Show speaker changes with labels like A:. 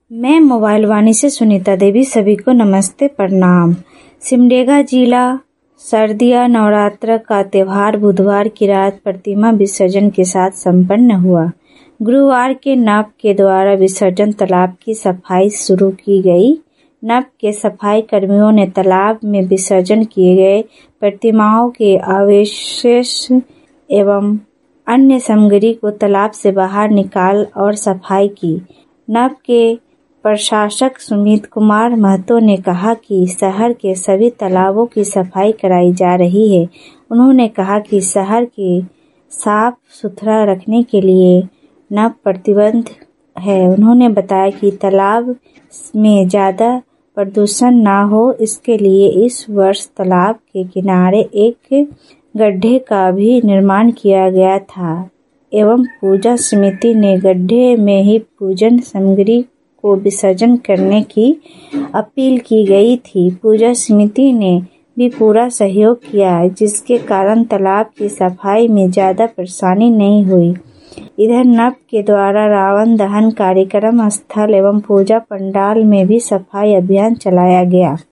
A: मैं मोबाइल वाणी से सुनीता देवी। सभी को नमस्ते प्रणाम। सिमडेगा जिला शारदीय नवरात्र का त्यौहार बुधवार की रात प्रतिमा विसर्जन के साथ संपन्न हुआ। गुरुवार के नव के द्वारा विसर्जन तालाब की सफाई शुरू की गई। नव के सफाई कर्मियों ने तालाब में विसर्जन किए गए प्रतिमाओं के अवशेष एवं अन्य सामग्री को तालाब से बाहर निकाल और सफाई की। नव के प्रशासक सुमित कुमार महतो ने कहा कि शहर के सभी तालाबों की सफाई कराई जा रही है। उन्होंने कहा कि शहर के साफ सुथरा रखने के लिए नव प्रतिबद्ध है। उन्होंने बताया कि तालाब में ज़्यादा प्रदूषण न हो, इसके लिए इस वर्ष तालाब के किनारे एक गड्ढे का भी निर्माण किया गया था एवं पूजा समिति ने गड्ढे में ही पूजन सामग्री को विसर्जन करने की अपील की गई थी। पूजा समिति ने भी पूरा सहयोग किया, जिसके कारण तालाब की सफाई में ज़्यादा परेशानी नहीं हुई। इधर नव के द्वारा रावण दहन कार्यक्रम स्थल एवं पूजा पंडाल में भी सफाई अभियान चलाया गया।